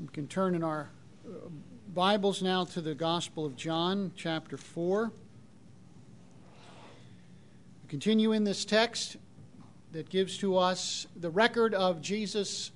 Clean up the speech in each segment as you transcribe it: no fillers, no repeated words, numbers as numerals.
We can turn in our Bibles now to the Gospel of John, chapter 4. We continue in this text that gives to us the record of Jesus'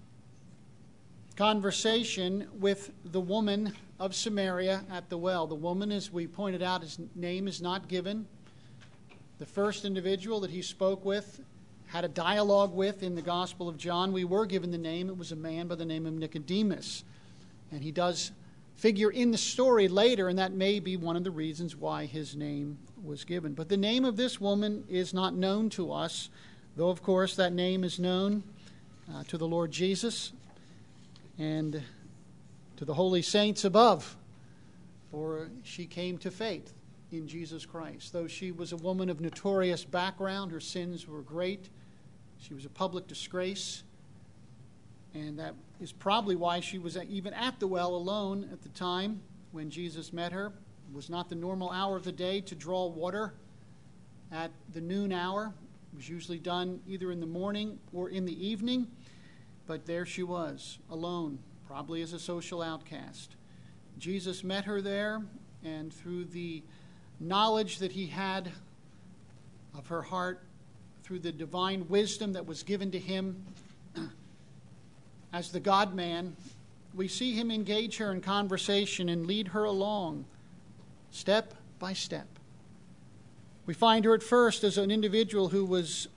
conversation with the woman of Samaria at the well. The woman, as we pointed out, his name is not given. The first individual that he spoke with, had a dialogue with in the Gospel of John, we were given the name. It was a man by the name of Nicodemus. And he does figure in the story later, and that may be one of the reasons why his name was given. But the name of this woman is not known to us, though, of course, that name is known to the Lord Jesus and to the holy saints above, for she came to faith in Jesus Christ. Though she was a woman of notorious background, her sins were great. She was a public disgrace, and that is probably why she was even at the well alone at the time when Jesus met her. It was not the normal hour of the day to draw water at the noon hour. It was usually done either in the morning or in the evening, but there she was, alone, probably as a social outcast. Jesus met her there, and through the knowledge that he had of her heart, through the divine wisdom that was given to him as the God-man, we see him engage her in conversation and lead her along step by step. We find her at first as an individual who was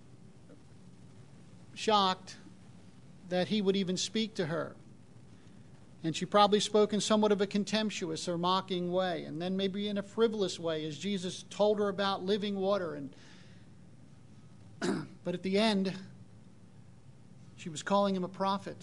shocked that he would even speak to her. And she probably spoke in somewhat of a contemptuous or mocking way, and then maybe in a frivolous way as Jesus told her about living water. But at the end, she was calling him a prophet.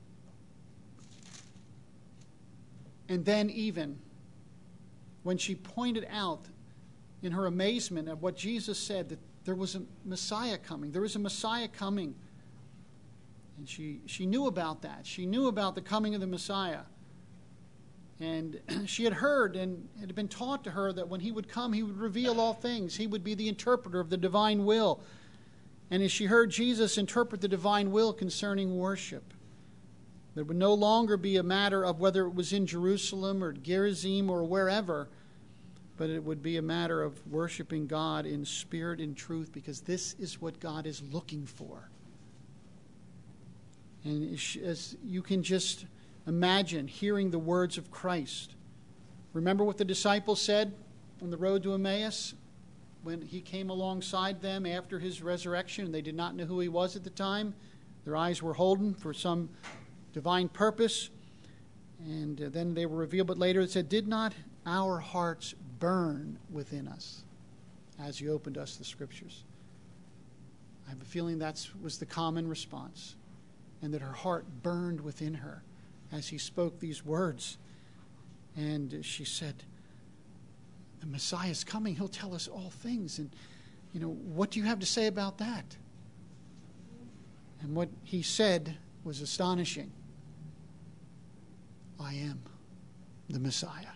And then even when she pointed out in her amazement at what Jesus said, that there was a Messiah coming. There is a Messiah coming. And she knew about that. She knew about the coming of the Messiah. And she had heard and it had been taught to her that when he would come, he would reveal all things. He would be the interpreter of the divine will. And as she heard Jesus interpret the divine will concerning worship, there would no longer be a matter of whether it was in Jerusalem or Gerizim or wherever, but it would be a matter of worshiping God in spirit and truth, because this is what God is looking for. And as you can just imagine hearing the words of Christ. Remember what the disciples said on the road to Emmaus when he came alongside them after his resurrection, and they did not know who he was at the time. Their eyes were holden for some divine purpose, and then they were revealed. But later it said, "Did not our hearts burn within us as he opened us the Scriptures?" I have a feeling that was the common response, and that her heart burned within her as he spoke these words. And she said, "The Messiah is coming. He'll tell us all things. And, what do you have to say about that?" And what he said was astonishing. "I am the Messiah."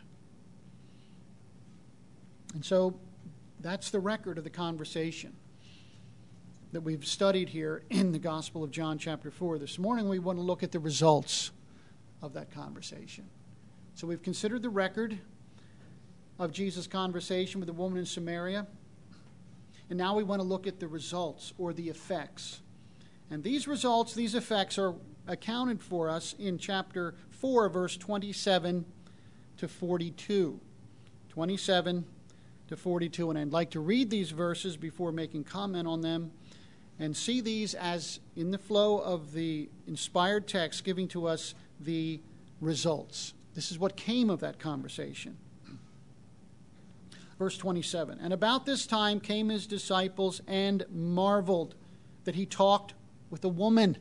And so that's the record of the conversation that we've studied here in the Gospel of John chapter 4. This morning we want to look at the results of that conversation. So we've considered the record of Jesus' conversation with the woman in Samaria. And now we want to look at the results or the effects. And these results, these effects are accounted for us in chapter 4, verse 27 to 42. 27 to 42. And I'd like to read these verses before making comment on them and see these as in the flow of the inspired text giving to us the results. This is what came of that conversation. Verse 27, "And about this time came his disciples and marveled that he talked with a woman.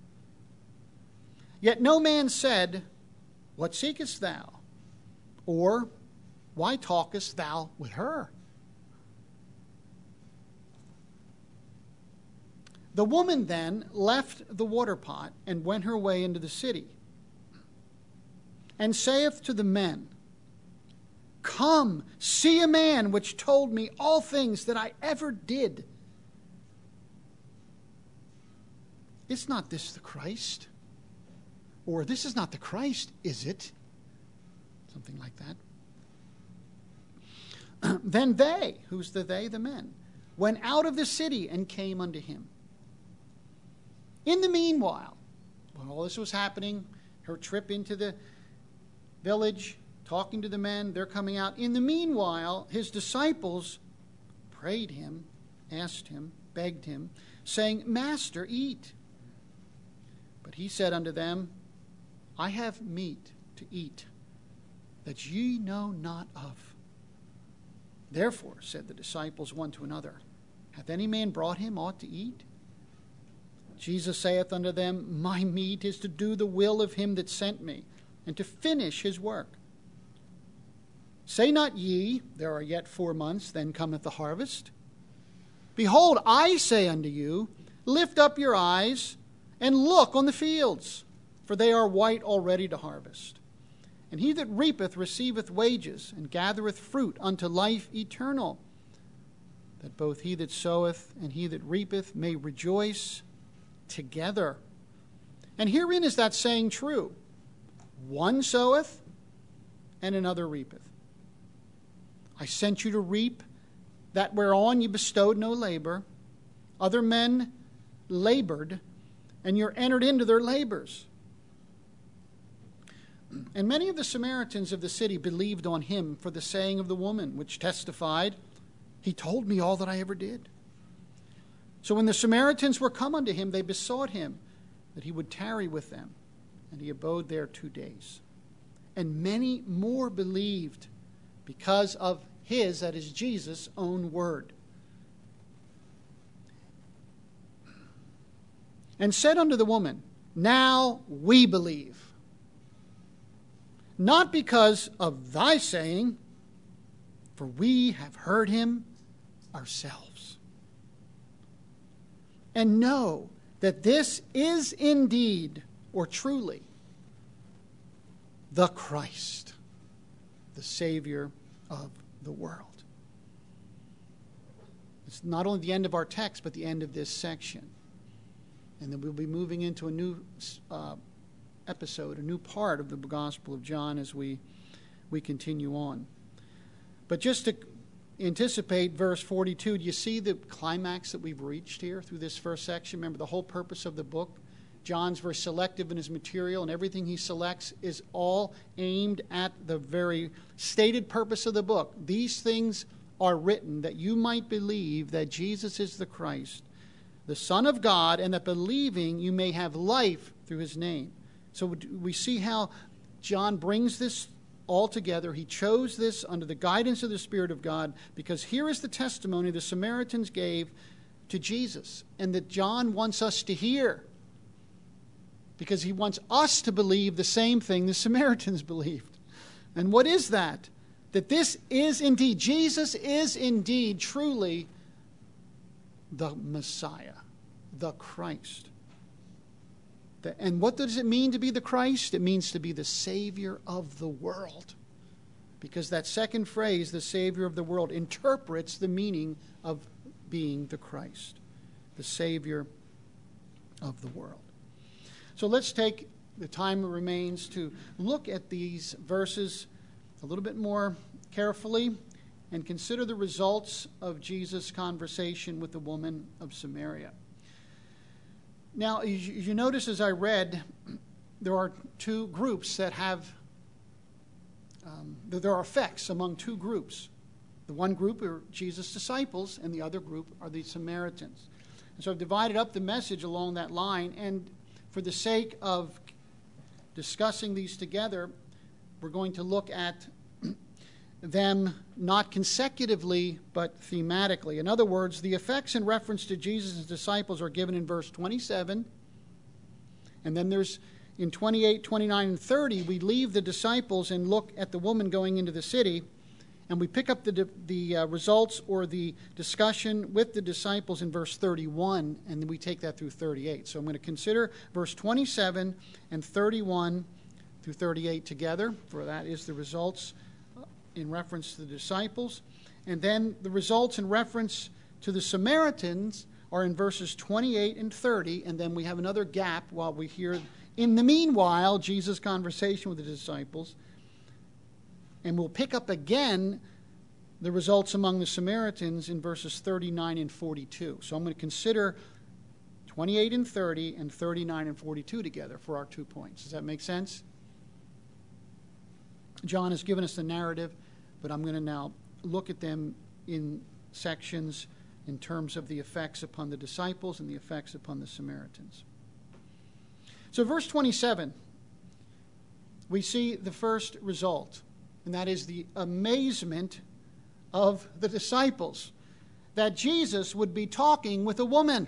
Yet no man said, 'What seekest thou?' or 'Why talkest thou with her?' The woman then left the water pot and went her way into the city, and saith to the men, 'Come, see a man which told me all things that I ever did. Is not this the Christ?' Or, this is not the Christ, is it? Something like that. Then they, who's the they? The men, went out of the city and came unto him. In the meanwhile, when all this was happening, her trip into the village, talking to the men, they're coming out. In the meanwhile, his disciples prayed him, asked him, begged him, saying, Master, eat. But he said unto them, I have meat to eat, that ye know not of. Therefore, said the disciples one to another, hath any man brought him aught to eat? Jesus saith unto them, My meat is to do the will of him that sent me, and to finish his work. Say not ye, there are yet 4 months, then cometh the harvest? Behold, I say unto you, lift up your eyes, and look on the fields, for they are white already to harvest. And he that reapeth receiveth wages, and gathereth fruit unto life eternal, that both he that soweth and he that reapeth may rejoice together. And herein is that saying true, one soweth, and another reapeth. I sent you to reap that whereon you bestowed no labor. Other men labored, and you're entered into their labors. And many of the Samaritans of the city believed on him for the saying of the woman, which testified, He told me all that I ever did. So when the Samaritans were come unto him, they besought him that he would tarry with them. And he abode there 2 days. And many more believed because of his, that is Jesus' own word. And said unto the woman, Now we believe. Not because of thy saying, for we have heard him ourselves. And know that this is indeed, or truly, the Christ, the Savior of the world. It's not only the end of our text, but the end of this section. And then we'll be moving into a new episode, a new part of the Gospel of John as we continue on. But just to anticipate verse 42, do you see the climax that we've reached here through this first section? Remember, the whole purpose of the book, John's very selective in his material, and everything he selects is all aimed at the very stated purpose of the book. These things are written that you might believe that Jesus is the Christ, the Son of God, and that believing you may have life through his name. So we see how John brings this all together. He chose this under the guidance of the Spirit of God, because here is the testimony the Samaritans gave to Jesus, and that John wants us to hear, because he wants us to believe the same thing the Samaritans believed. And what is that? That this is indeed, Jesus is indeed truly the Messiah, the Christ. And what does it mean to be the Christ? It means to be the Savior of the world. Because that second phrase, the Savior of the world, interprets the meaning of being the Christ, the Savior of the world. So let's take the time that remains to look at these verses a little bit more carefully and consider the results of Jesus' conversation with the woman of Samaria. Now, you notice as I read, there are two groups that have, there are effects among two groups. The one group are Jesus' disciples, and the other group are the Samaritans. And so I've divided up the message along that line, and for the sake of discussing these together, we're going to look at them not consecutively, but thematically. In other words, the effects in reference to Jesus' disciples are given in verse 27. And then there's in 28, 29, and 30, we leave the disciples and look at the woman going into the city. And we pick up the results or the discussion with the disciples in verse 31, and then we take that through 38. So I'm going to consider verse 27 and 31 through 38 together, for that is the results in reference to the disciples. And then the results in reference to the Samaritans are in verses 28 and 30, and then we have another gap while we hear In the meanwhile, Jesus' conversation with the disciples, and we'll pick up again the results among the Samaritans in verses 39 and 42. So I'm going to consider 28 and 30 and 39 and 42 together for our 2 points. Does that make sense? John has given us the narrative, but I'm going to now look at them in sections in terms of the effects upon the disciples and the effects upon the Samaritans. So verse 27, we see the first result, and that is the amazement of the disciples that Jesus would be talking with a woman.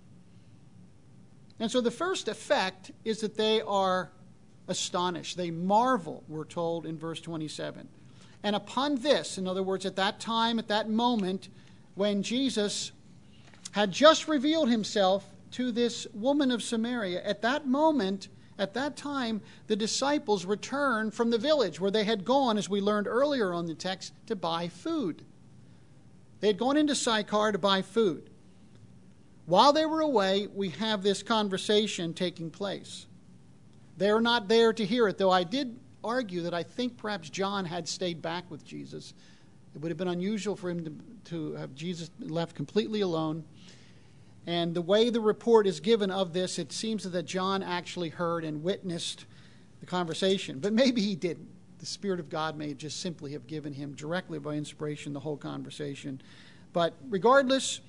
And so the first effect is that they are astonished. They marvel, we're told in verse 27. And upon this, in other words, at that time, at that moment, when Jesus had just revealed himself to this woman of Samaria, at that moment, at that time, the disciples returned from the village where they had gone, as we learned earlier on the text, to buy food. They had gone into Sychar to buy food. While they were away, we have this conversation taking place. They're not there to hear it, though I did argue that I think perhaps John had stayed back with Jesus. It would have been unusual for him to have Jesus left completely alone. And the way the report is given of this, it seems that John actually heard and witnessed the conversation. But maybe he didn't. The Spirit of God may just simply have given him directly by inspiration the whole conversation. But regardless,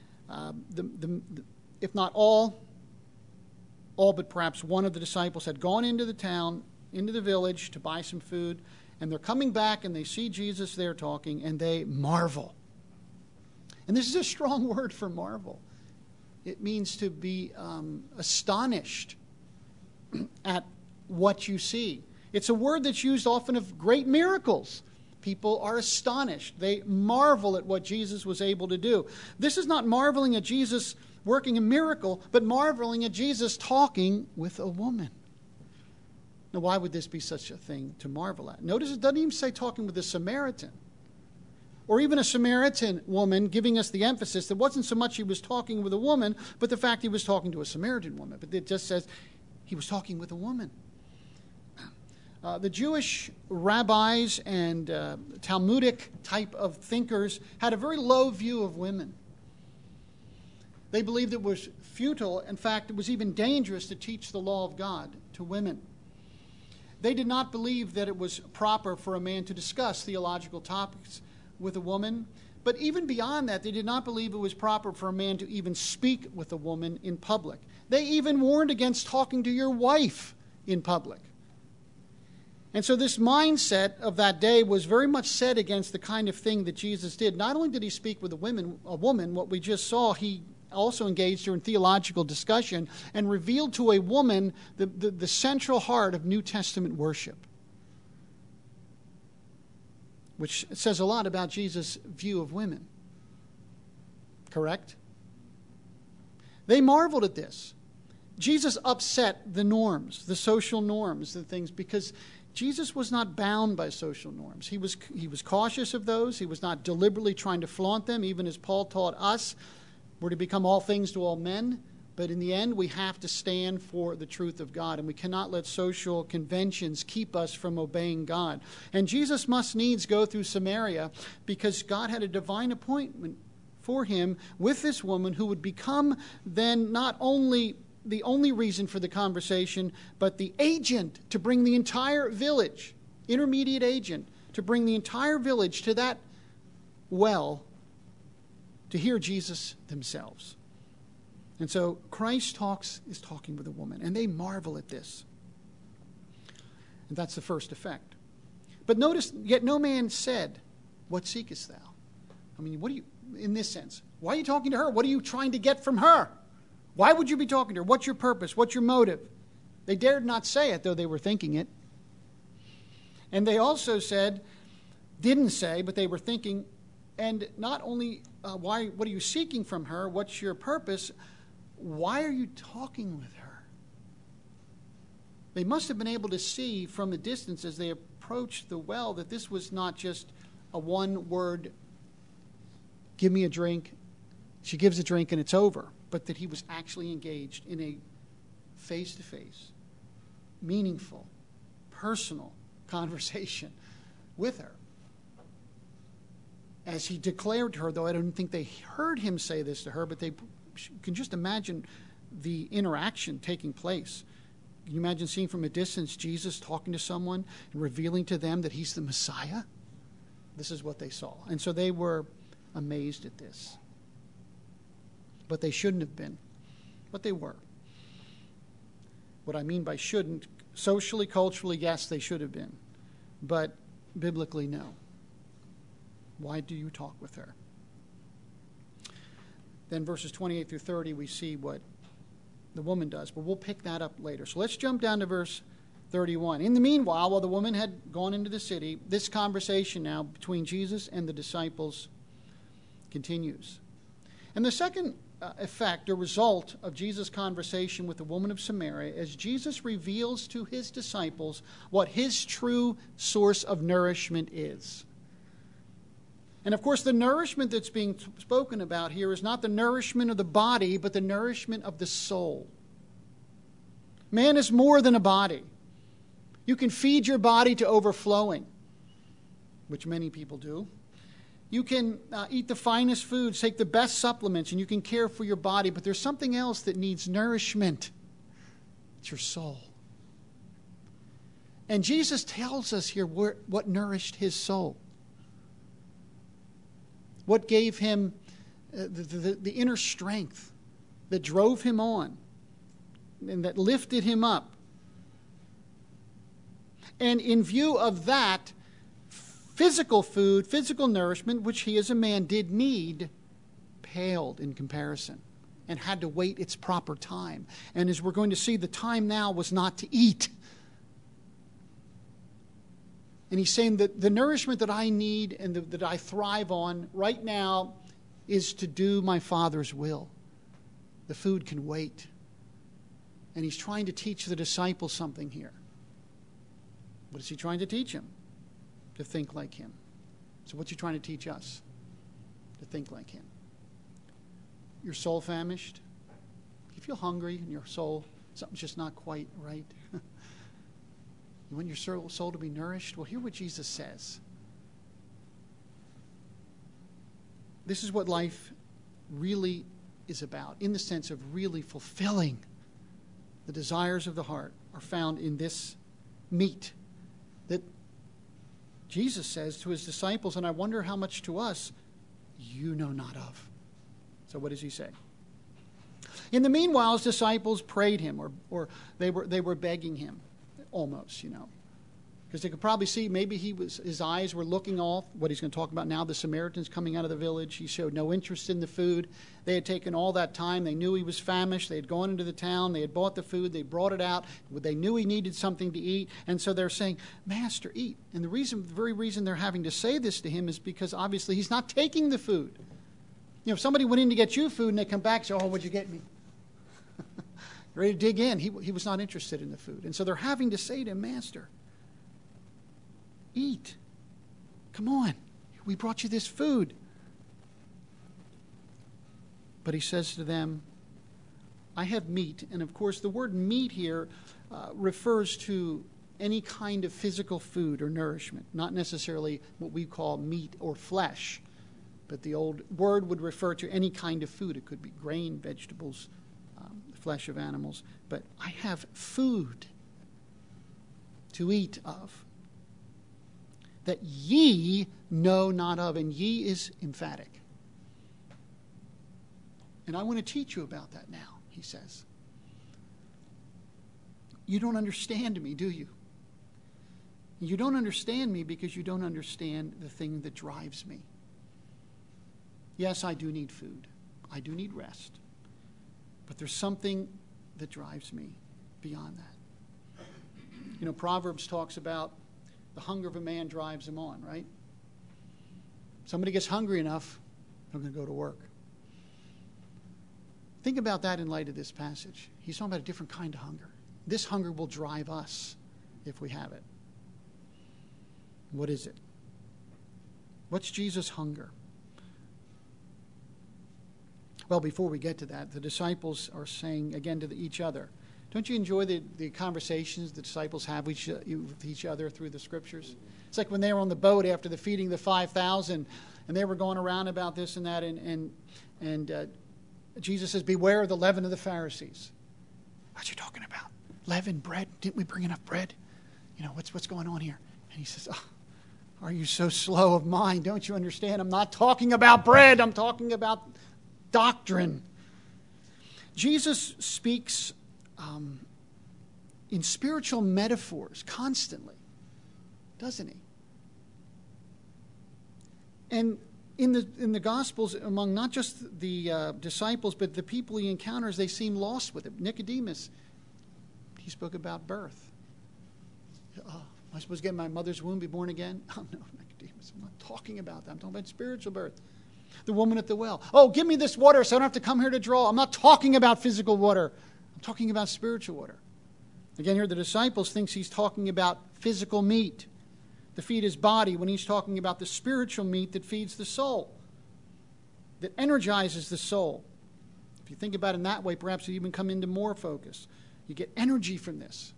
if not all but perhaps one of the disciples had gone into the town, into the village to buy some food, and they're coming back and they see Jesus there talking, and they marvel. And this is a strong word for marvel. It means to be astonished at what you see. It's a word that's used often of great miracles. People are astonished. They marvel at what Jesus was able to do. This is not marveling at Jesus working a miracle, but marveling at Jesus talking with a woman. Now, why would this be such a thing to marvel at? Notice it doesn't even say talking with a Samaritan, or even a Samaritan woman, giving us the emphasis that wasn't so much he was talking with a woman, but the fact he was talking to a Samaritan woman. But it just says he was talking with a woman. The Jewish rabbis and Talmudic type of thinkers had a very low view of women. They believed it was futile. In fact, it was even dangerous to teach the law of God to women. They did not believe that it was proper for a man to discuss theological topics with a woman. But even beyond that, they did not believe it was proper for a man to even speak with a woman in public. They even warned against talking to your wife in public. And so this mindset of that day was very much set against the kind of thing that Jesus did. Not only did he speak with a woman, what we just saw, he also engaged her in theological discussion and revealed to a woman the central heart of New Testament worship, which says a lot about Jesus' view of women. Correct? They marveled at this. Jesus upset the norms, the social norms, the things, because Jesus was not bound by social norms. He was cautious of those. He was not deliberately trying to flaunt them, even as Paul taught us. We're to become all things to all men, but in the end, we have to stand for the truth of God, and we cannot let social conventions keep us from obeying God. And Jesus must needs go through Samaria because God had a divine appointment for him with this woman who would become then not only the only reason for the conversation, but the agent to bring the entire village, intermediate agent, to bring the entire village to that well to hear Jesus themselves. And so Christ is talking with a woman, and they marvel at this. And that's the first effect. But notice, yet no man said, "What seekest thou?" I mean, what do you, in this sense, why are you talking to her? What are you trying to get from her? Why would you be talking to her? What's your purpose? What's your motive? They dared not say it, though they were thinking it. And they also didn't say, but they were thinking, and not only, what are you seeking from her? What's your purpose? Why are you talking with her? They must have been able to see from a distance as they approached the well that this was not just a one-word, give me a drink. She gives a drink and it's over. But that he was actually engaged in a face-to-face meaningful, personal conversation with her. As he declared to her, though I don't think they heard him say this to her, but they can just imagine the interaction taking place. Can you imagine seeing from a distance Jesus talking to someone and revealing to them that he's the Messiah? This is what they saw. And so they were amazed at this. But they shouldn't have been. But they were. What I mean by shouldn't, socially, culturally, yes, they should have been. But biblically, no. Why do you talk with her? Then verses 28 through 30, we see what the woman does. But we'll pick that up later. So let's jump down to verse 31. In the meanwhile, while the woman had gone into the city, this conversation now between Jesus and the disciples continues. And the second effect or result of Jesus' conversation with the woman of Samaria is Jesus reveals to his disciples what his true source of nourishment is. And of course, the nourishment that's being spoken about here is not the nourishment of the body, but the nourishment of the soul. Man is more than a body. You can feed your body to overflowing, which many people do. You can eat the finest foods, take the best supplements, and you can care for your body, but there's something else that needs nourishment. It's your soul. And Jesus tells us here what nourished his soul. What gave him the inner strength that drove him on and that lifted him up. And in view of that, physical food, physical nourishment, which he as a man did need, paled in comparison and had to wait its proper time. And as we're going to see, the time now was not to eat. And he's saying that the nourishment that I need and that I thrive on right now is to do my Father's will. The food can wait. And he's trying to teach the disciples something here. What is he trying to teach him? To think like him. So what's he trying to teach us? To think like him. Your soul famished? You feel hungry in your soul? Something's just not quite right? You want your soul to be nourished? Well, hear what Jesus says. This is what life really is about, in the sense of really fulfilling the desires of the heart are found in this meat that Jesus says to his disciples, and I wonder how much to us, you know not of. So what does he say? In the meanwhile, his disciples prayed him, or they were begging him. Almost, because they could probably see maybe his eyes were looking off what he's going to talk about now. The Samaritans coming out of the village. He showed no interest in the food. They had taken all that time. They knew he was famished. They had gone into the town. They had bought the food. They brought it out. They knew he needed something to eat. And so they're saying, Master, eat. And the very reason they're having to say this to him is because obviously he's not taking the food. If somebody went in to get you food and they come back and say, oh, what'd you get me? Ready to dig in. He was not interested in the food. And so they're having to say to him, Master, eat. Come on. We brought you this food. But he says to them, I have meat. And of course, the word meat here refers to any kind of physical food or nourishment, not necessarily what we call meat or flesh. But the old word would refer to any kind of food. It could be grain, vegetables, flesh of animals, but I have food to eat of that ye know not of. And ye is emphatic. And I want to teach you about that now, he says. You don't understand me, do you? You don't understand me because you don't understand the thing that drives me. Yes, I do need food. I do need rest. But there's something that drives me beyond that. Proverbs talks about the hunger of a man drives him on, right? Somebody gets hungry enough, they're going to go to work. Think about that in light of this passage. He's talking about a different kind of hunger. This hunger will drive us if we have it. What is it? What's Jesus' hunger? Well, before we get to that, the disciples are saying again to each other, Don't you enjoy the conversations the disciples have with each other through the Scriptures? It's like when they were on the boat after the feeding the 5,000, and they were going around about this and that, and Jesus says, beware of the leaven of the Pharisees. What you talking about? Leaven, bread? Didn't we bring enough bread? What's going on here? And he says, are you so slow of mind? Don't you understand? I'm not talking about bread. I'm talking about doctrine. Jesus speaks in spiritual metaphors constantly, doesn't he? And in the Gospels, among not just the disciples, but the people he encounters, they seem lost with it. Nicodemus, he spoke about birth. Am I supposed to get in my mother's womb, be born again? Oh, no, Nicodemus, I'm not talking about that. I'm talking about spiritual birth. The woman at the well. Oh, give me this water so I don't have to come here to draw. I'm not talking about physical water. I'm talking about spiritual water. Again, here the disciples thinks he's talking about physical meat to feed his body when he's talking about the spiritual meat that feeds the soul, that energizes the soul. If you think about it in that way, perhaps it even come into more focus. You get energy from this.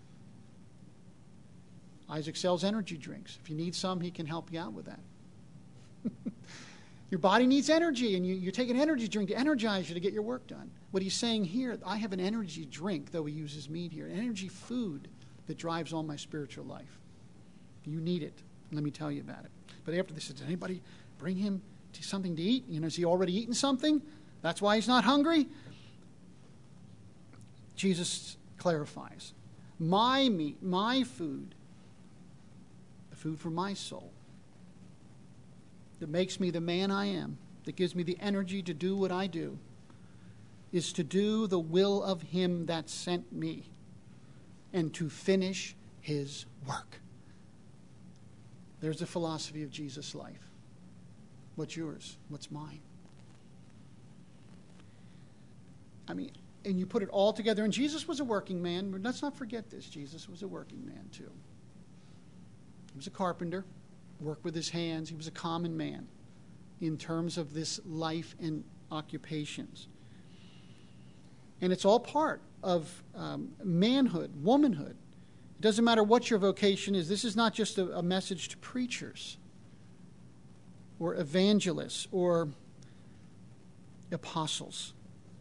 Isaac sells energy drinks. If you need some, he can help you out with that. Your body needs energy, and you take an energy drink to energize you to get your work done. What he's saying here, I have an energy drink, though he uses meat here, an energy food that drives all my spiritual life. You need it. Let me tell you about it. But after this, did anybody bring him something to eat? Has he already eaten something? That's why he's not hungry? Jesus clarifies, my meat, my food, the food for my soul, that makes me the man I am, that gives me the energy to do what I do, is to do the will of him that sent me and to finish his work. There's the philosophy of Jesus' life. What's yours? What's mine? And you put it all together, and Jesus was a working man. Let's not forget this. Jesus was a working man too. He was a carpenter, worked with his hands. He was a common man in terms of this life and occupations. And it's all part of manhood, womanhood. It doesn't matter what your vocation is. This is not just a message to preachers or evangelists or apostles,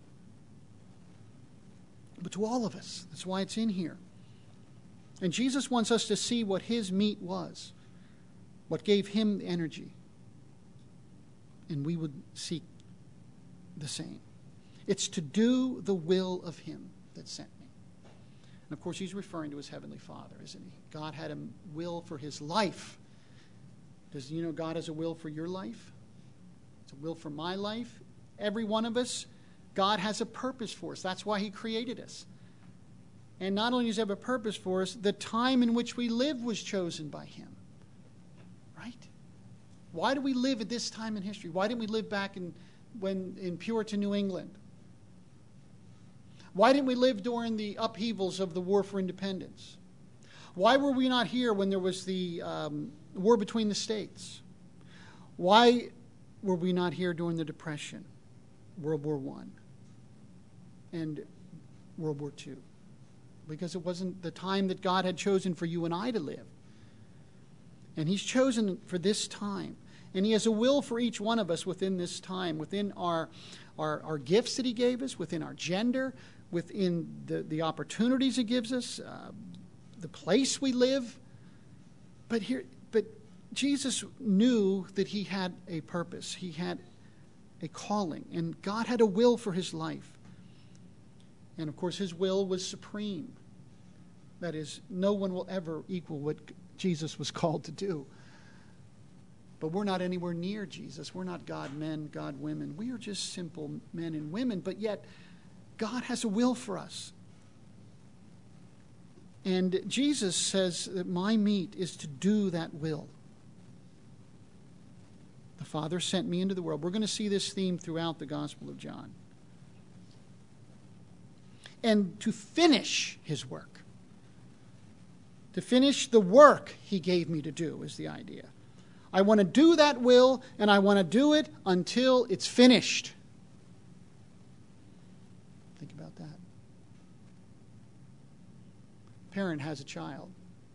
but to all of us. That's why it's in here. And Jesus wants us to see what his meat was, what gave him the energy. And we would seek the same. It's to do the will of him that sent me. And of course, he's referring to his heavenly Father, isn't he? God had a will for his life. Does you know God has a will for your life? It's a will for my life. Every one of us, God has a purpose for us. That's why he created us. And not only does he have a purpose for us, the time in which we live was chosen by him. Right? Why do we live at this time in history? Why didn't we live back in Puritan New England? Why didn't we live during the upheavals of the War for Independence? Why were we not here when there was the war between the states? Why were we not here during the Depression, World War I, and World War II? Because it wasn't the time that God had chosen for you and I to live. And he's chosen for this time. And he has a will for each one of us within this time, within our gifts that he gave us, within our gender, within the opportunities he gives us, the place we live. But Jesus knew that he had a purpose. He had a calling. And God had a will for his life. And of course, his will was supreme. That is, no one will ever equal what Jesus was called to do. But we're not anywhere near Jesus. We're not God men, God women. We are just simple men and women. But yet, God has a will for us. And Jesus says that my meat is to do that will. The Father sent me into the world. We're going to see this theme throughout the Gospel of John. And to finish his work. To finish the work he gave me to do is the idea. I want to do that will, and I want to do it until it's finished. Think about that. parent has a child.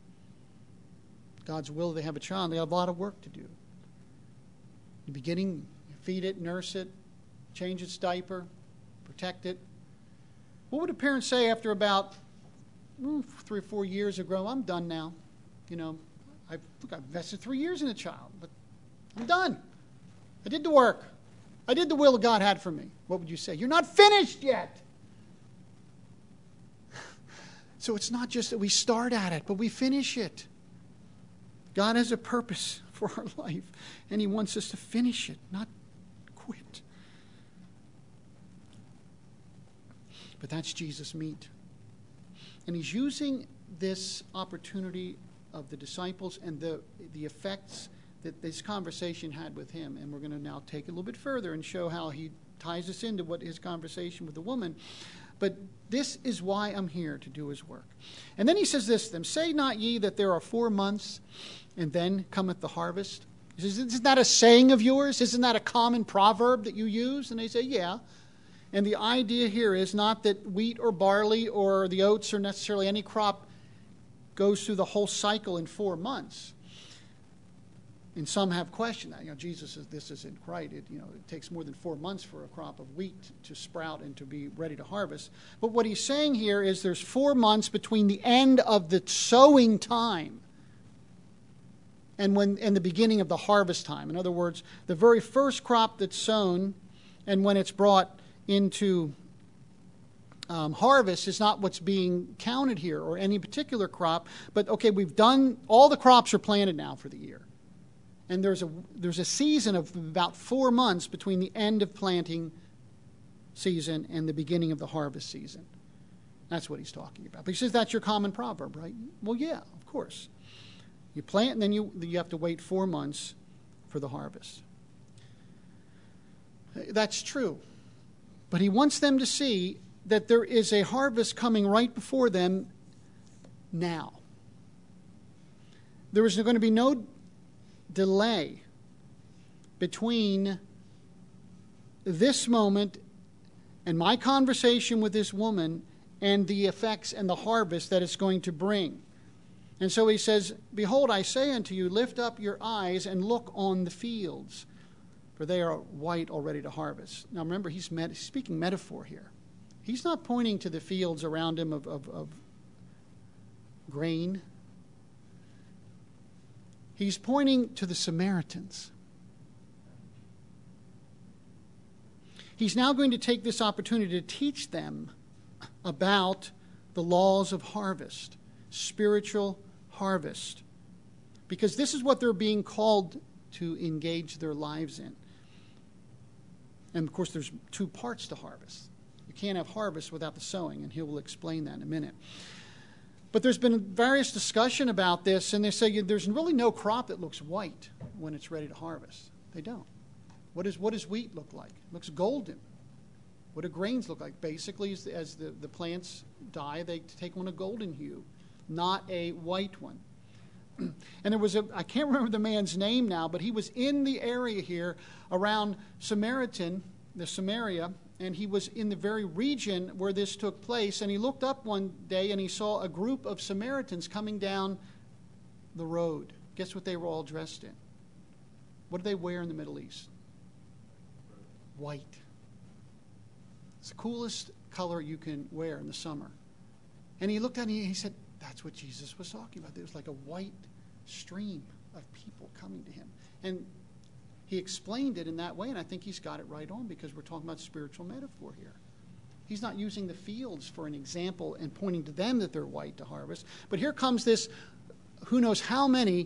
God's will, they have a child. They have a lot of work to do. In the beginning, you feed it, nurse it, change its diaper, protect it. What would a parent say after about 3 or 4 years of growing? I'm done now. I've invested 3 years in a child, but I'm done. I did the work. I did the will that God had for me. What would you say? You're not finished yet. So it's not just that we start at it, but we finish it. God has a purpose for our life, and He wants us to finish it, not quit. But that's Jesus' meat. And He's using this opportunity of the disciples and the effects that this conversation had with Him. And we're going to now take it a little bit further and show how He ties us into what his conversation with the woman. But this is why I'm here, to do His work. And then He says this to them, say not ye that there are 4 months, and then cometh the harvest? He says, isn't that a saying of yours? Isn't that a common proverb that you use? And they say, yeah. And the idea here is not that wheat or barley or the oats or necessarily any crop goes through the whole cycle in 4 months. And some have questioned that. Jesus says this isn't right. It takes more than 4 months for a crop of wheat to sprout and to be ready to harvest. But what He's saying here is there's 4 months between the end of the sowing time and the beginning of the harvest time. In other words, the very first crop that's sown and when it's brought into harvest is not what's being counted here, or any particular crop. But okay, we've done, all the crops are planted now for the year. And there's a season of about 4 months between the end of planting season and the beginning of the harvest season. That's what He's talking about. But He says that's your common proverb, right? Well, yeah, of course. You plant and then you have to wait 4 months for the harvest. That's true. But He wants them to see that there is a harvest coming right before them now. There is going to be no delay between this moment and my conversation with this woman and the effects and the harvest that it's going to bring. And so He says, behold, I say unto you, lift up your eyes and look on the fields, for they are white already to harvest. Now remember, He's speaking metaphor here. He's not pointing to the fields around Him of grain. He's pointing to the Samaritans. He's now going to take this opportunity to teach them about the laws of harvest, spiritual harvest, because this is what they're being called to engage their lives in. And of course, there's 2 parts to harvest. You can't have harvest without the sowing, and He will explain that in a minute. But there's been various discussion about this, and they say there's really no crop that looks white when it's ready to harvest. They don't. What does wheat look like? It looks golden. What do grains look like? Basically, as the plants die, they take on a golden hue, not a white one. And there was I can't remember the man's name now, but he was in the area here around Samaria, and he was in the very region where this took place. And he looked up one day and he saw a group of Samaritans coming down the road. Guess what they were all dressed in? What do they wear in the Middle East? White. It's the coolest color you can wear in the summer. And he looked at it and he said, that's what Jesus was talking about. There was like a white stream of people coming to Him. And He explained it in that way, and I think He's got it right on, because we're talking about spiritual metaphor here. He's not using the fields for an example and pointing to them that they're white to harvest. But here comes this, who knows how many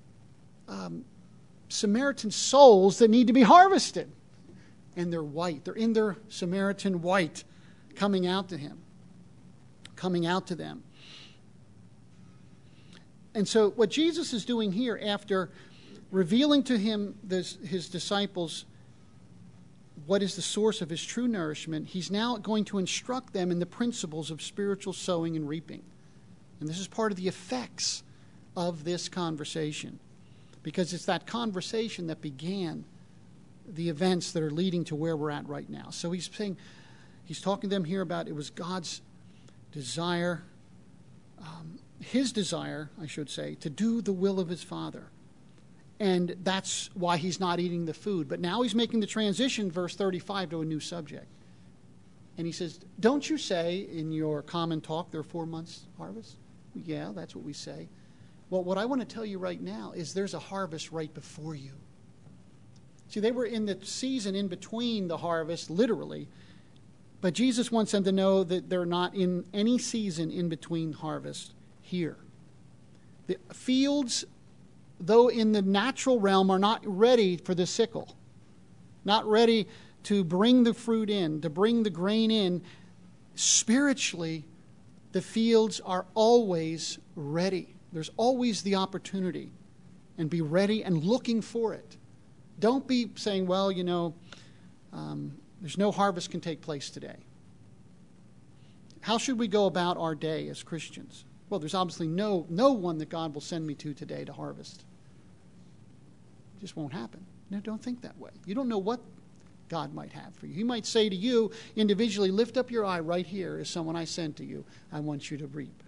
Samaritan souls that need to be harvested. And they're white. They're in their Samaritan white, coming out to Him, coming out to them. And so what Jesus is doing here, after revealing to his disciples what is the source of His true nourishment, He's now going to instruct them in the principles of spiritual sowing and reaping. And this is part of the effects of this conversation, because it's that conversation that began the events that are leading to where we're at right now. So He's talking to them here about it was God's desire his desire, I should say, to do the will of his Father. And that's why he's not eating the food. But now he's making the transition, verse 35, to a new subject. And he says, don't you say in your common talk there are 4 months harvest? Yeah, that's what we say. Well, what I want to tell you right now is there's a harvest right before you. See, they were in the season in between the harvest, literally. But Jesus wants them to know that they're not in any season in between harvest here. The fields, though in the natural realm, are not ready for the sickle, not ready to bring the fruit in, to bring the grain in. Spiritually, the fields are always ready. There's always the opportunity, and be ready and looking for it. Don't be saying, well, there's no harvest can take place today. How should we go about our day as Christians? Well, there's obviously no one that God will send me to today to harvest. It just won't happen. No, don't think that way. You don't know what God might have for you. He might say to you individually, lift up your eye right here is someone I sent to you. I want you to reap.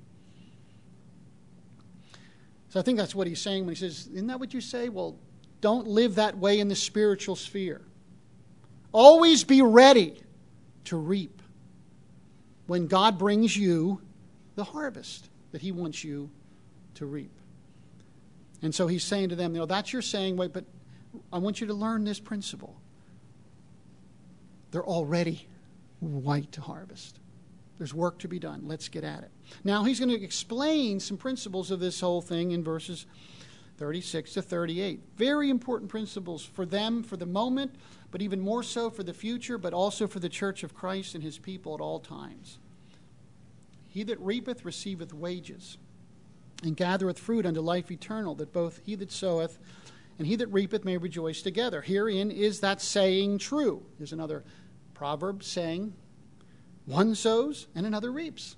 So I think that's what he's saying when he says, isn't that what you say? Well, don't live that way in the spiritual sphere. Always be ready to reap when God brings you the harvest that he wants you to reap. And so he's saying to them, that's your saying, wait, but I want you to learn this principle. They're already white to harvest. There's work to be done. Let's get at it. Now he's going to explain some principles of this whole thing in verses 36 to 38. Very important principles for them, for the moment, but even more so for the future, but also for the church of Christ and his people at all times. He that reapeth receiveth wages, and gathereth fruit unto life eternal, that both he that soweth and he that reapeth may rejoice together. Herein is that saying true. There's another proverb saying, one sows and another reaps.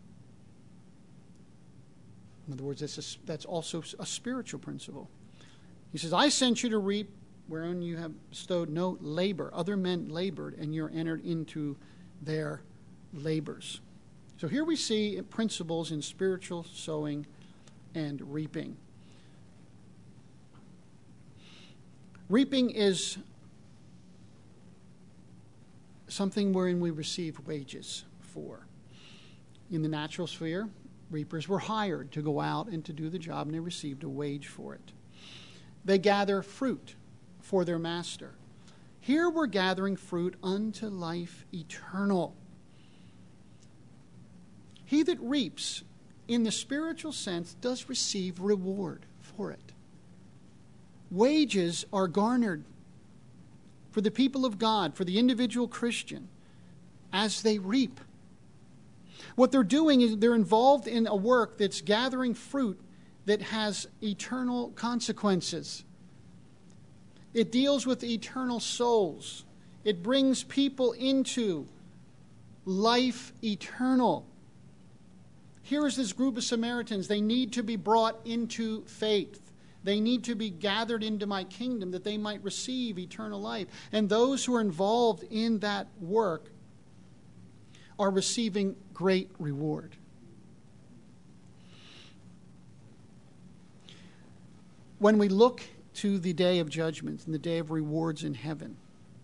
In other words, that's also a spiritual principle. He says, I sent you to reap wherein you have bestowed no labor. Other men labored, and you're entered into their labors. So here we see principles in spiritual sowing and reaping. Reaping is something wherein we receive wages for. In the natural sphere, reapers were hired to go out and to do the job, and they received a wage for it. They gather fruit for their master. Here we're gathering fruit unto life eternal. He that reaps, in the spiritual sense, does receive reward for it. Wages are garnered for the people of God, for the individual Christian, as they reap. What they're doing is they're involved in a work that's gathering fruit that has eternal consequences. It deals with eternal souls. It brings people into life eternal. Here is this group of Samaritans. They need to be brought into faith. They need to be gathered into my kingdom that they might receive eternal life. And those who are involved in that work are receiving great reward. When we look to the day of judgment and the day of rewards in heaven,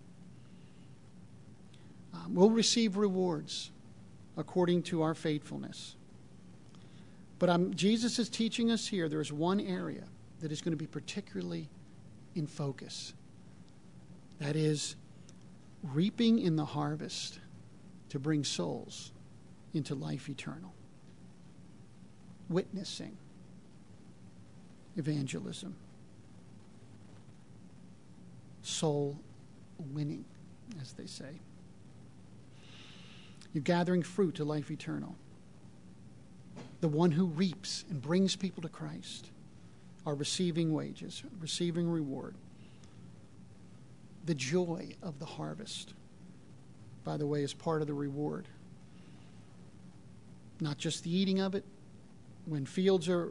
we'll receive rewards according to our faithfulness. But Jesus is teaching us here there is one area that is going to be particularly in focus. That is reaping in the harvest to bring souls into life eternal. Witnessing. Evangelism. Soul winning, as they say. You're gathering fruit to life eternal. The one who reaps and brings people to Christ are receiving wages, receiving reward. The joy of the harvest, by the way, is part of the reward. Not just the eating of it. When fields are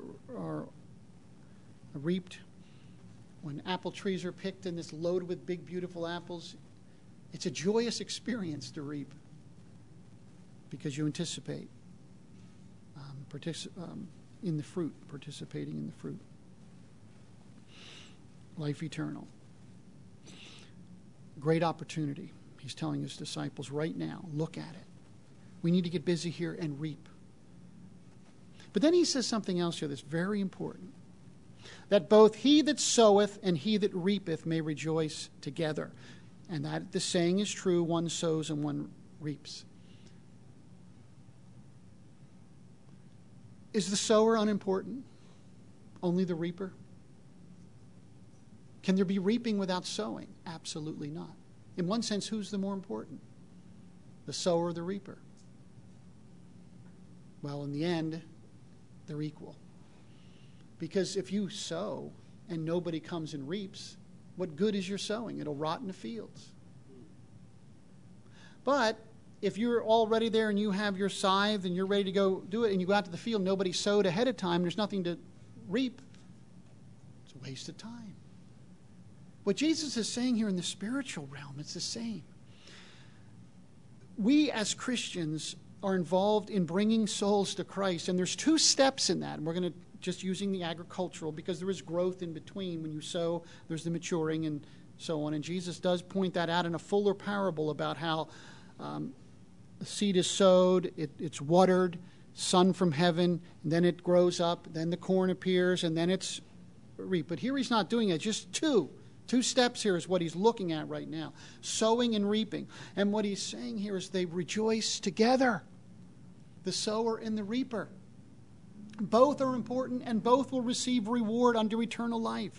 reaped, when apple trees are picked and it's loaded with big, beautiful apples, it's a joyous experience to reap because you anticipate in the fruit, participating in the fruit. Life eternal. Great opportunity. He's telling his disciples right now, look at it. We need to get busy here and reap. But then he says something else here that's very important. That both he that soweth and he that reapeth may rejoice together. And that the saying is true, one sows and one reaps. Is the sower unimportant? Only the reaper? Can there be reaping without sowing? Absolutely not. In one sense, who's the more important? The sower or the reaper? Well, in the end, they're equal. Because if you sow and nobody comes and reaps, what good is your sowing? It'll rot in the fields. But if you're already there and you have your scythe and you're ready to go do it and you go out to the field, nobody sowed ahead of time, there's nothing to reap, it's a waste of time. What Jesus is saying here in the spiritual realm, it's the same. We as Christians are involved in bringing souls to Christ, and there's 2 steps in that. And we're going to just using the agricultural, because there is growth in between. When you sow, there's the maturing and so on. And Jesus does point that out in a fuller parable about how the seed is sowed, it's watered, sun from heaven, and then it grows up, then the corn appears, and then it's reaped. But here he's not doing it, just 2 steps here is what he's looking at right now. Sowing and reaping. And what he's saying here is they rejoice together. The sower and the reaper. Both are important and both will receive reward unto eternal life.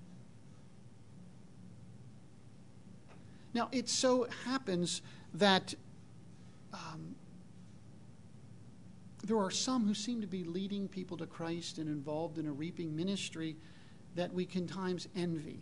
Now, it so happens that there are some who seem to be leading people to Christ and involved in a reaping ministry that we can times envy.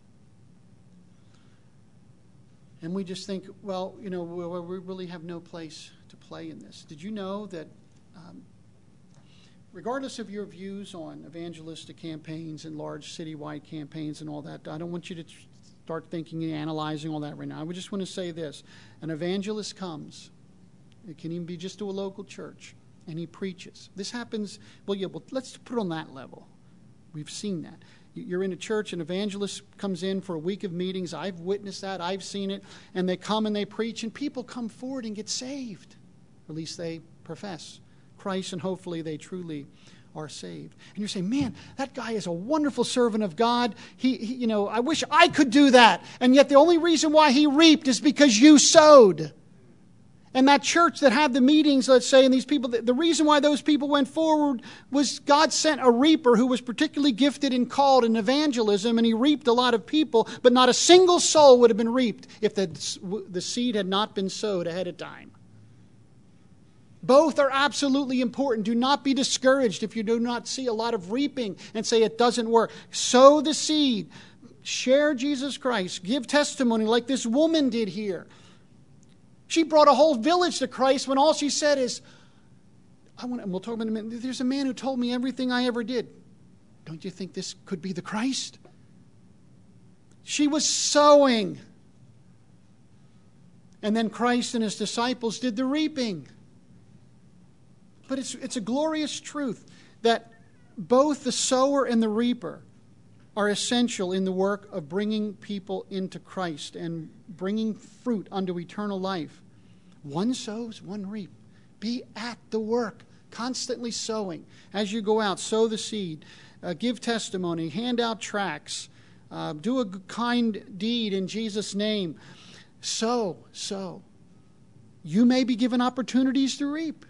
And we just think, well, we really have no place to play in this. Did you know that regardless of your views on evangelistic campaigns and large citywide campaigns and all that, I don't want you to start thinking and analyzing all that right now. I would just want to say this. An evangelist comes. It can even be just to a local church. And he preaches. This happens, let's put it on that level. We've seen that. You're in a church, an evangelist comes in for a week of meetings. I've witnessed that. I've seen it. And they come and they preach, and people come forward and get saved. At least they profess Christ, and hopefully they truly are saved. And you're saying, man, that guy is a wonderful servant of God. He I wish I could do that. And yet the only reason why he reaped is because you sowed. And that church that had the meetings, let's say, and these people, the reason why those people went forward was God sent a reaper who was particularly gifted and called in evangelism, and he reaped a lot of people, but not a single soul would have been reaped if the seed had not been sowed ahead of time. Both are absolutely important. Do not be discouraged if you do not see a lot of reaping and say it doesn't work. Sow the seed. Share Jesus Christ. Give testimony like this woman did here. She brought a whole village to Christ when all she said is, and we'll talk about it in a minute, there's a man who told me everything I ever did. Don't you think this could be the Christ? She was sowing. And then Christ and his disciples did the reaping. But it's a glorious truth that both the sower and the reaper are essential in the work of bringing people into Christ and bringing fruit unto eternal life. One sows, one reaps. Be at the work, constantly sowing. As you go out, sow the seed, give testimony, hand out tracts, do a kind deed in Jesus' name. Sow. You may be given opportunities to reap.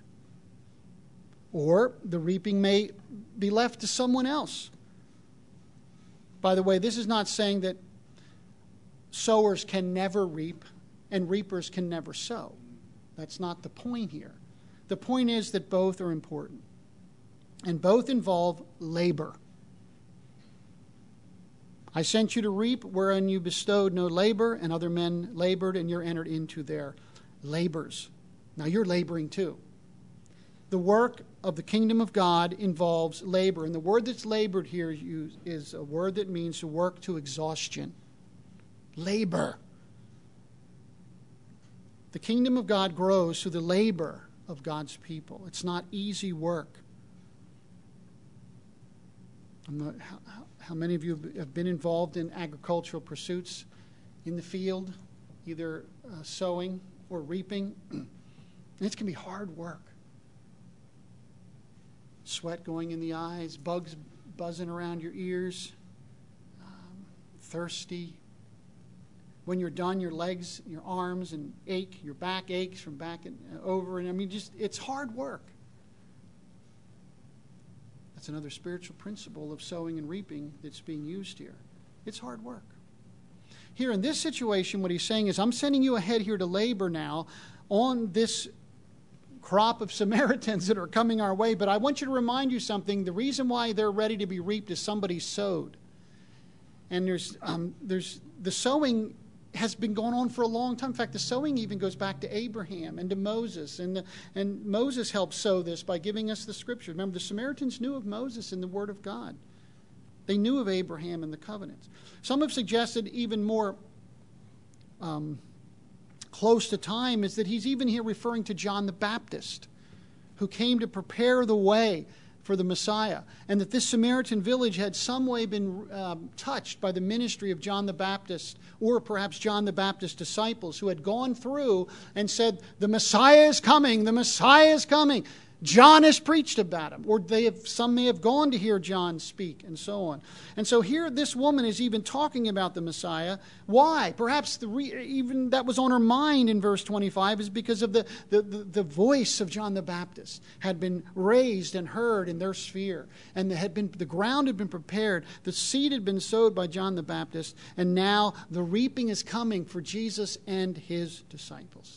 Or the reaping may be left to someone else. By the way, this is not saying that sowers can never reap and reapers can never sow. That's not the point here. The point is that both are important. And both involve labor. I sent you to reap wherein you bestowed no labor, and other men labored, and you're entered into their labors. Now you're laboring too. The work of the kingdom of God involves labor. And the word that's labored here is a word that means to work to exhaustion. Labor. The kingdom of God grows through the labor of God's people. It's not easy work. How many of you have been involved in agricultural pursuits in the field, either sowing or reaping? And it can be hard work. Sweat going in the eyes, bugs buzzing around your ears, thirsty. When you're done, your legs, your arms and ache, your back aches from back and over. And I mean, it's hard work. That's another spiritual principle of sowing and reaping that's being used here. It's hard work. Here in this situation, what he's saying is, I'm sending you ahead here to labor now on this crop of Samaritans that are coming our way, but I want you to remind you something. The reason why they're ready to be reaped is somebody sowed. And there's the sowing has been going on for a long time. In fact, the sowing even goes back to Abraham and to Moses. And Moses helped sow this by giving us the Scripture. Remember, the Samaritans knew of Moses and the Word of God. They knew of Abraham and the covenants. Some have suggested even more close to time is that he's even here referring to John the Baptist, who came to prepare the way for the Messiah, and that this Samaritan village had some way been touched by the ministry of John the Baptist, or perhaps John the Baptist's disciples, who had gone through and said, the Messiah is coming, the Messiah is coming. John has preached about him, or some may have gone to hear John speak, and so on. And so here this woman is even talking about the Messiah. Why? Perhaps even that was on her mind in verse 25 is because of the voice of John the Baptist had been raised and heard in their sphere, and the ground had been prepared, the seed had been sowed by John the Baptist, and now the reaping is coming for Jesus and his disciples.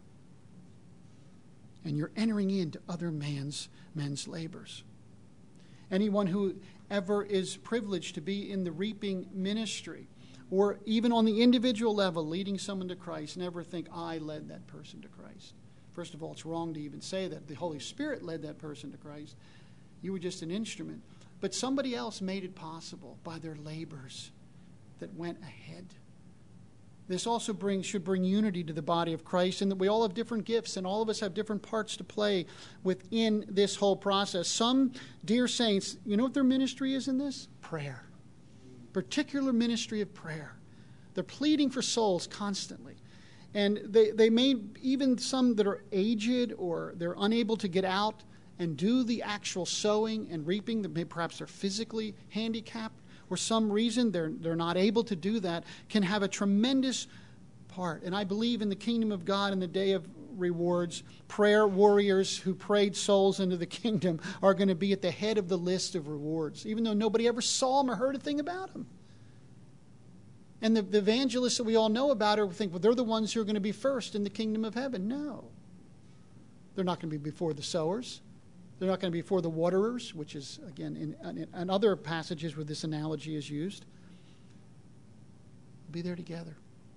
And you're entering into other men's labors. Anyone who ever is privileged to be in the reaping ministry, or even on the individual level, leading someone to Christ, never think, I led that person to Christ. First of all, it's wrong to even say that. The Holy Spirit led that person to Christ. You were just an instrument. But somebody else made it possible by their labors that went ahead. This also should bring unity to the body of Christ, and that we all have different gifts, and all of us have different parts to play within this whole process. Some dear saints, you know what their ministry is in this? Prayer. Particular ministry of prayer. They're pleading for souls constantly. And they may, even some that are aged or they're unable to get out and do the actual sowing and reaping, that perhaps they're physically handicapped, for some reason they're not able to do that, can have a tremendous part. And I believe in the kingdom of God in the day of rewards, prayer warriors who prayed souls into the kingdom are going to be at the head of the list of rewards, even though nobody ever saw them or heard a thing about them. And the evangelists that we all know about think, well, they're the ones who are going to be first in the kingdom of heaven. No. They're not going to be before the sowers. They're not going to be before the waterers, which is, again, in other passages where this analogy is used. We'll be there together,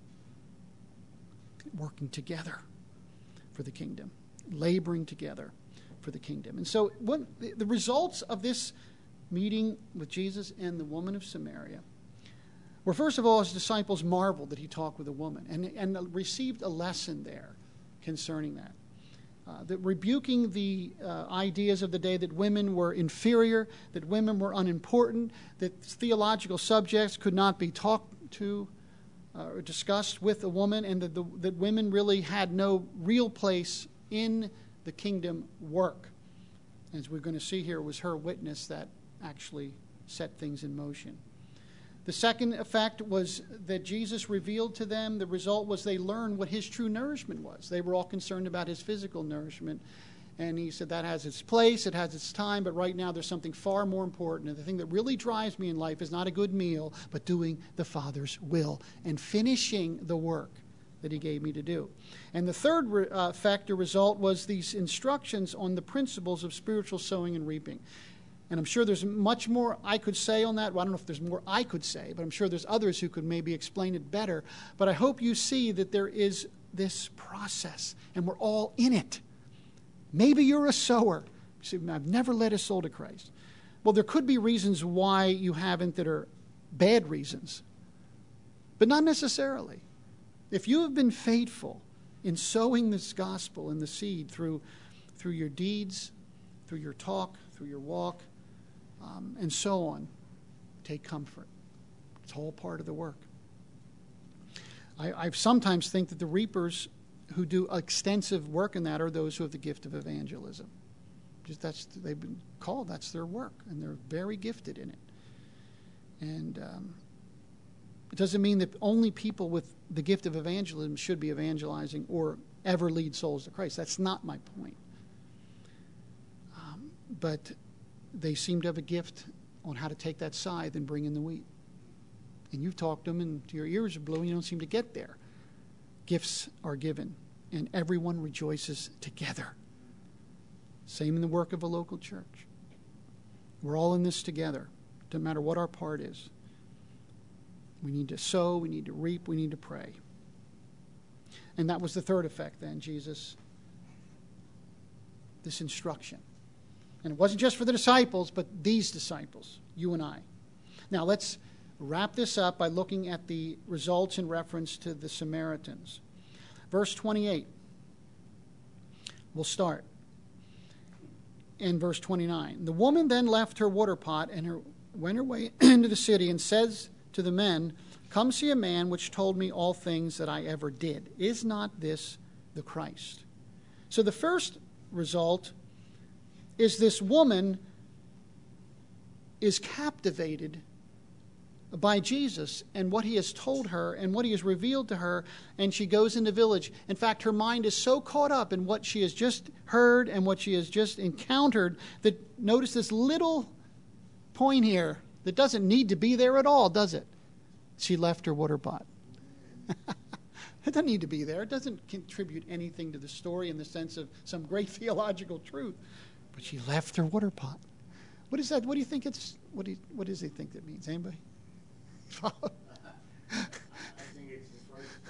working together for the kingdom, laboring together for the kingdom. And so the results of this meeting with Jesus and the woman of Samaria were, first of all, his disciples marveled that he talked with a woman and received a lesson there concerning that. That rebuking the ideas of the day that women were inferior, that women were unimportant, that theological subjects could not be talked to or discussed with a woman, and that women really had no real place in the kingdom work. As we're going to see here, it was her witness that actually set things in motion. The second effect was that Jesus revealed to them, the result was they learned what his true nourishment was. They were all concerned about his physical nourishment. And he said that has its place, it has its time, but right now there's something far more important. And the thing that really drives me in life is not a good meal, but doing the Father's will and finishing the work that he gave me to do. And the third effect or result was these instructions on the principles of spiritual sowing and reaping. And I'm sure there's much more I could say on that. Well, I don't know if there's more I could say, but I'm sure there's others who could maybe explain it better. But I hope you see that there is this process, and we're all in it. Maybe you're a sower. You say, I've never led a soul to Christ. Well, there could be reasons why you haven't that are bad reasons, but not necessarily. If you have been faithful in sowing this gospel and the seed through your deeds, through your talk, through your walk, and so on. Take comfort. It's all part of the work. I sometimes think that the reapers who do extensive work in that are those who have the gift of evangelism. Just they've been called. That's their work, and they're very gifted in it. And it doesn't mean that only people with the gift of evangelism should be evangelizing or ever lead souls to Christ. That's not my point. But they seem to have a gift on how to take that scythe and bring in the wheat. And you've talked to them, and your ears are blowing. You don't seem to get there. Gifts are given, and everyone rejoices together. Same in the work of a local church. We're all in this together, no matter what our part is. We need to sow, we need to reap, we need to pray. And that was the third effect then, Jesus, this instruction. And it wasn't just for the disciples, but these disciples, you and I. Now let's wrap this up by looking at the results in reference to the Samaritans. Verse 28. We'll start in verse 29. The woman then left her water pot and went her way into the city and says to the men, "Come see a man which told me all things that I ever did. Is not this the Christ?" So the first result is this woman is captivated by Jesus and what he has told her and what he has revealed to her, and she goes into the village. In fact, her mind is so caught up in what she has just heard and what she has just encountered that, notice this little point here that doesn't need to be there at all, does it? She left her water pot. It doesn't need to be there. It doesn't contribute anything to the story in the sense of some great theological truth. But she left her water pot. What is that? What do you think it's? What does he think that means? Anybody? I think it's the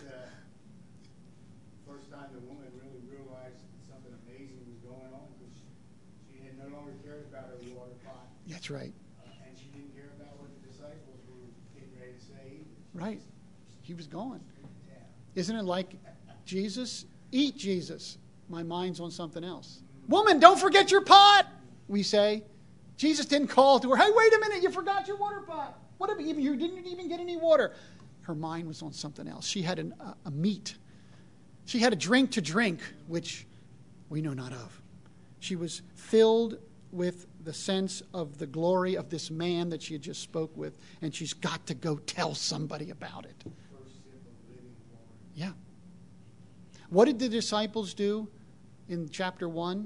first time the woman really realized that something amazing was going on, because she had no longer cared about her water pot. That's right. And she didn't care about what the disciples were getting ready to say either. Right. He was gone. Yeah. Isn't it like Jesus? Eat Jesus. My mind's on something else. Woman, don't forget your pot, we say. Jesus didn't call to her, "Hey, wait a minute, you forgot your water pot. What if you didn't even get any water?" Her mind was on something else. She had a meat. She had a drink to drink, which we know not of. She was filled with the sense of the glory of this man that she had just spoke with, and she's got to go tell somebody about it. First sip of living water. Yeah. What did the disciples do in chapter 1?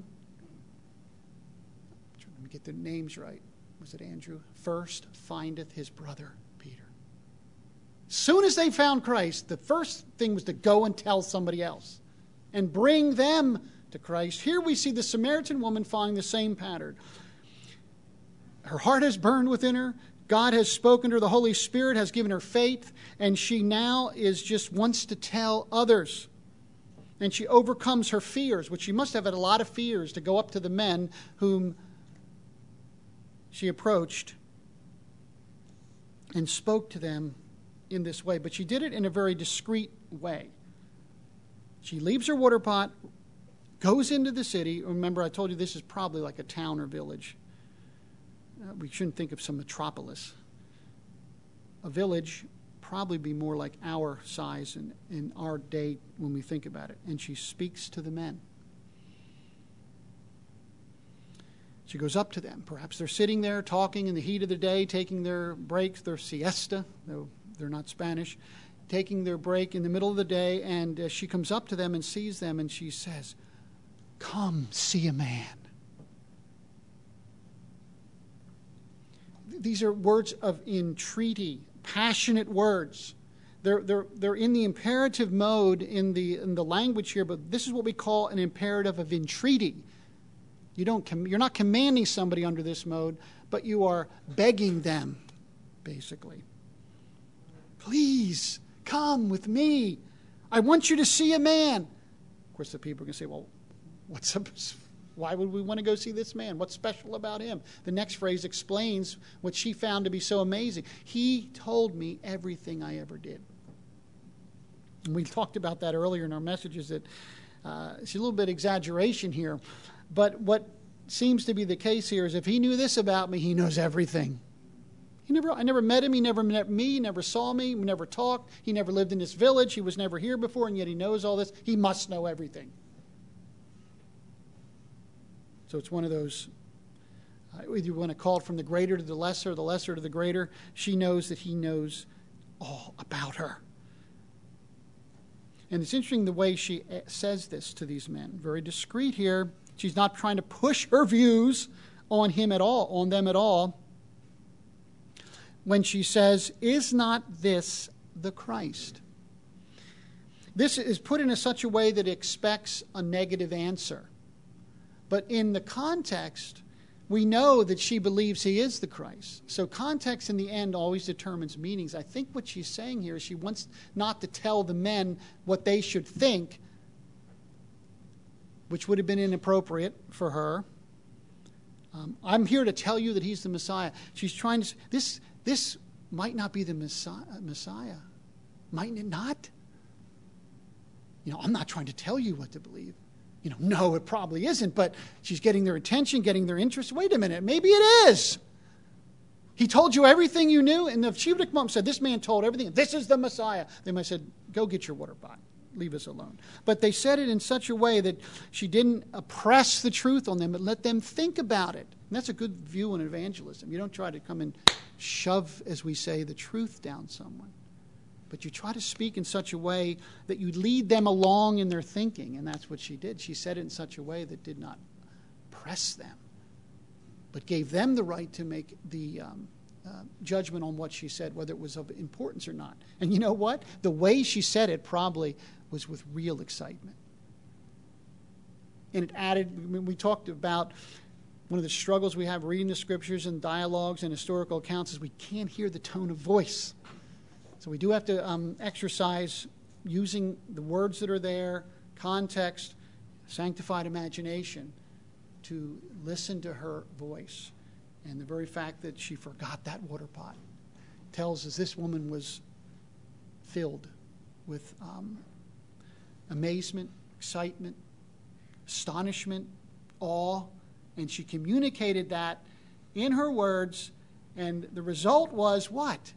Let me get the names right. Was it Andrew? First findeth his brother Peter. Soon as they found Christ, the first thing was to go and tell somebody else and bring them to Christ. Here we see the Samaritan woman following the same pattern. Her heart has burned within her. God has spoken to her. The Holy Spirit has given her faith, and she now wants to tell others. And she overcomes her fears, which she must have had a lot of fears, to go up to the men whom she approached and spoke to them in this way. But she did it in a very discreet way. She leaves her water pot, goes into the city. Remember, I told you this is probably like a town or village. We shouldn't think of some metropolis. A village probably be more like our size in our day when we think about it. And she speaks to the men. She goes up to them. Perhaps they're sitting there talking in the heat of the day, taking their breaks, their siesta, though they're not Spanish, taking their break in the middle of the day, and she comes up to them and sees them, and she says, "Come see a man." These are words of entreaty, passionate words. They're in the imperative mode in the language here, but this is what we call an imperative of entreaty. You're not commanding somebody under this mode, but you are begging them, basically. "Please come with me. I want you to see a man." Of course, the people are going to say, "Well, why would we want to go see this man? What's special about him?" The next phrase explains what she found to be so amazing. "He told me everything I ever did." And we talked about that earlier in our messages, that it's a little bit exaggeration here. But what seems to be the case here is if he knew this about me, he knows everything. I never met him. He never met me. He never saw me. We never talked. He never lived in this village. He was never here before, and yet he knows all this. He must know everything. So it's one of those, either you want to call it from the greater to the lesser to the greater. She knows that he knows all about her. And it's interesting the way she says this to these men. Very discreet here. She's not trying to push her views on him at all, on them at all. When she says, "Is not this the Christ?" This is put in such a way that it expects a negative answer. But in the context, we know that she believes he is the Christ. So context in the end always determines meanings. I think what she's saying here is she wants not to tell the men what they should think, which would have been inappropriate for her. I'm here to tell you that he's the Messiah. She's trying to... This might not be the Messiah. Might it not? I'm not trying to tell you what to believe. No, it probably isn't, but she's getting their attention, getting their interest. Wait a minute, maybe it is. He told you everything you knew, and if she would have come up and said, this man told everything, this is the Messiah, they might have said, go get your water pot, leave us alone. But they said it in such a way that she didn't press the truth on them, but let them think about it. And that's a good view in evangelism. You don't try to come and shove, as we say, the truth down someone. But you try to speak in such a way that you lead them along in their thinking. And that's what she did. She said it in such a way that did not press them, but gave them the right to make the judgment on what she said, whether it was of importance or not. And you know what? The way she said it probably was with real excitement. And it added, when we talked about one of the struggles we have reading the scriptures and dialogues and historical accounts is we can't hear the tone of voice. So we do have to exercise using the words that are there, context, sanctified imagination, to listen to her voice. And the very fact that she forgot that water pot tells us this woman was filled with amazement, excitement, astonishment, awe, and she communicated that in her words, and the result was what?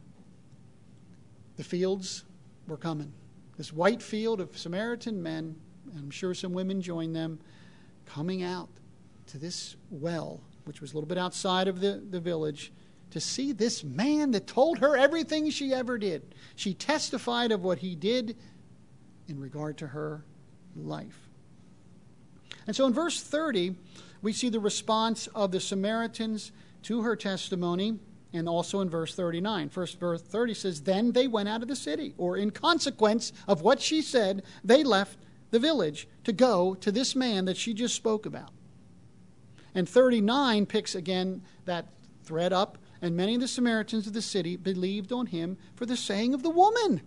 The fields were coming. This white field of Samaritan men, and I'm sure some women joined them, coming out to this well, which was a little bit outside of the village, to see this man that told her everything she ever did. She testified of what he did in regard to her life. And so in verse 30, we see the response of the Samaritans to her testimony, and also in verse 39. First verse 30 says, then they went out of the city, or in consequence of what she said, they left the village to go to this man that she just spoke about. And 39 picks again that thread up, and many of the Samaritans of the city believed on him for the saying of the woman.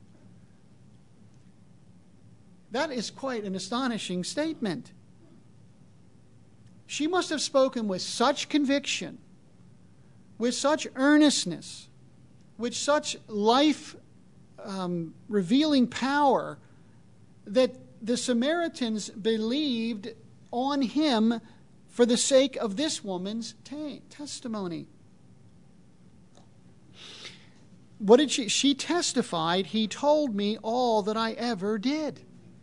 That is quite an astonishing statement. She must have spoken with such conviction, with such earnestness, with such life-revealing power, that the Samaritans believed on him for the sake of this woman's testimony. What did she? She testified, he told me all that I ever did.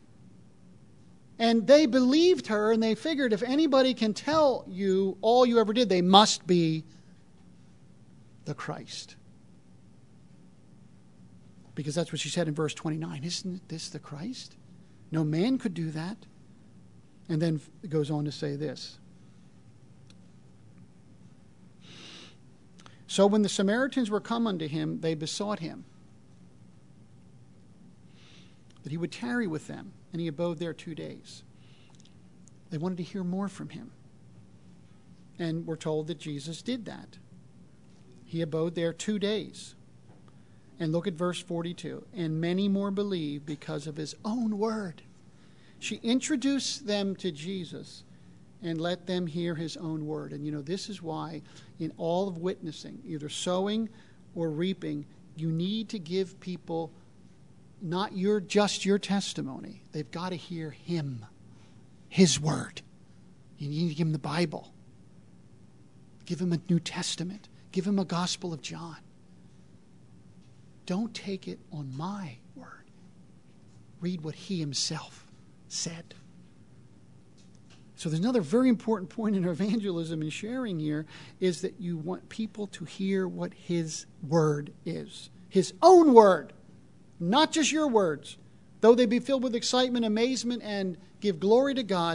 And they believed her, and they figured if anybody can tell you all you ever did, they must be the Christ. Because that's what she said in verse 29. Isn't this the Christ? No man could do that. And then it goes on to say this. So when the Samaritans were come unto him, they besought him that he would tarry with them, and he abode there 2 days. They wanted to hear more from him. And we're told that Jesus did that. He abode there 2 days. And look at verse 42. And many more believed because of his own word. She introduced them to Jesus and let them hear his own word. And this is why in all of witnessing, either sowing or reaping, you need to give people not just your testimony. They've got to hear him, his word. You need to give him the Bible. Give him a New Testament. Give him a Gospel of John. Don't take it on my word. Read what he himself said. So there's another very important point in our evangelism and sharing here is that you want people to hear what his word is. His own word. Not just your words. Though they be filled with excitement, amazement, and give glory to God,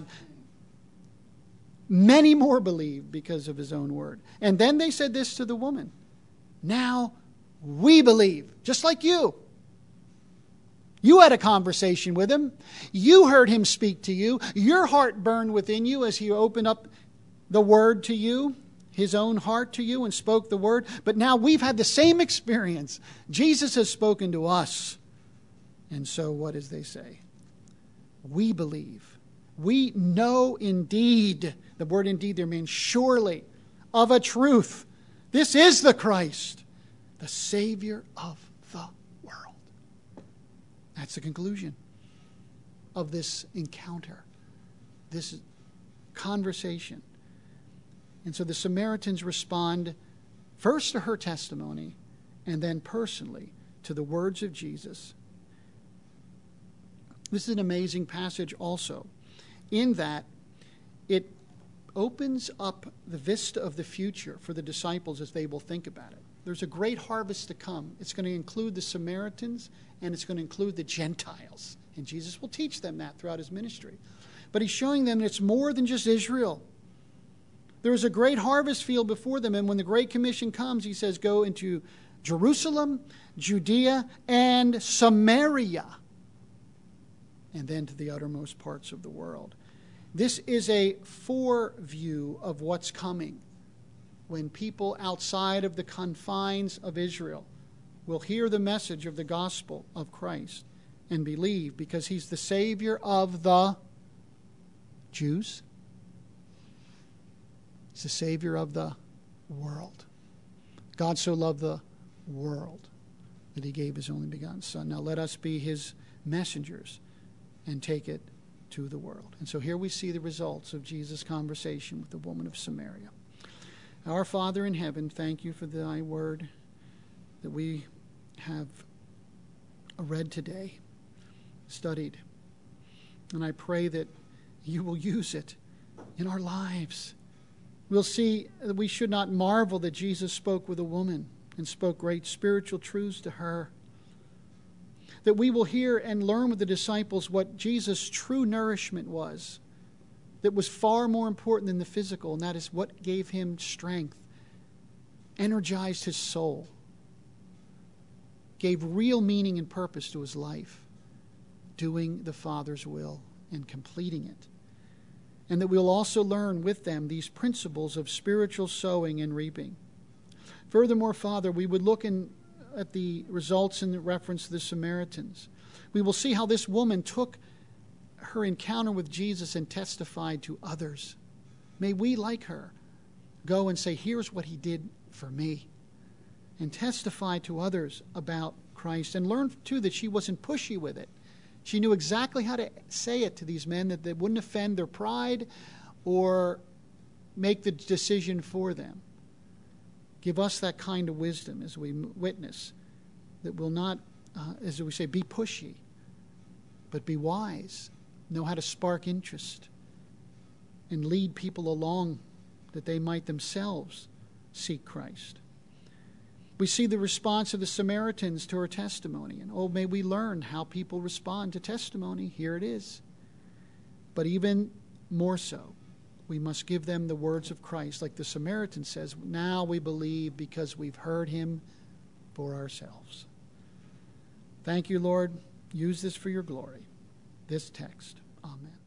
many more believe because of his own word. And then they said this to the woman. Now we believe, just like you. You had a conversation with him. You heard him speak to you. Your heart burned within you as he opened up the word to you, his own heart to you, and spoke the word. But now we've had the same experience. Jesus has spoken to us. And so what does they say? We believe. We know indeed. The word indeed there means surely, of a truth. This is the Christ, the Savior of the world. That's the conclusion of this encounter, this conversation. And so the Samaritans respond first to her testimony and then personally to the words of Jesus. This is an amazing passage also, in that it opens up the vista of the future for the disciples as they will think about it. There's a great harvest to come. It's going to include the Samaritans and it's going to include the Gentiles. And Jesus will teach them that throughout his ministry. But he's showing them that it's more than just Israel. There is a great harvest field before them. And when the Great Commission comes, he says, go into Jerusalem, Judea, and Samaria, and then to the uttermost parts of the world. This is a foreview of what's coming when people outside of the confines of Israel will hear the message of the gospel of Christ and believe, because he's the Savior of the Jews. He's the Savior of the world. God so loved the world that he gave his only begotten Son. Now let us be his messengers and take it to the world. And so here we see the results of Jesus' conversation with the woman of Samaria. Our Father in heaven, thank you for thy word that we have read today, studied. And I pray that you will use it in our lives. We'll see that we should not marvel that Jesus spoke with a woman and spoke great spiritual truths to her. That we will hear and learn with the disciples what Jesus' true nourishment was, that was far more important than the physical, and that is what gave him strength, energized his soul, gave real meaning and purpose to his life, doing the Father's will and completing it. And that we'll also learn with them these principles of spiritual sowing and reaping. Furthermore, Father, we would look at the results in the reference to the Samaritans. We will see how this woman took her encounter with Jesus and testified to others. May we, like her, go and say, here's what he did for me, and testify to others about Christ, and learn, too, that she wasn't pushy with it. She knew exactly how to say it to these men, that they wouldn't offend their pride or make the decision for them. Give us that kind of wisdom as we witness, that will not, as we say, be pushy, but be wise, know how to spark interest, and lead people along that they might themselves seek Christ. We see the response of the Samaritans to her testimony, and may we learn how people respond to testimony. Here it is. But even more so, we must give them the words of Christ, like the Samaritan says, now we believe because we've heard him for ourselves. Thank you, Lord. Use this for your glory. This text. Amen.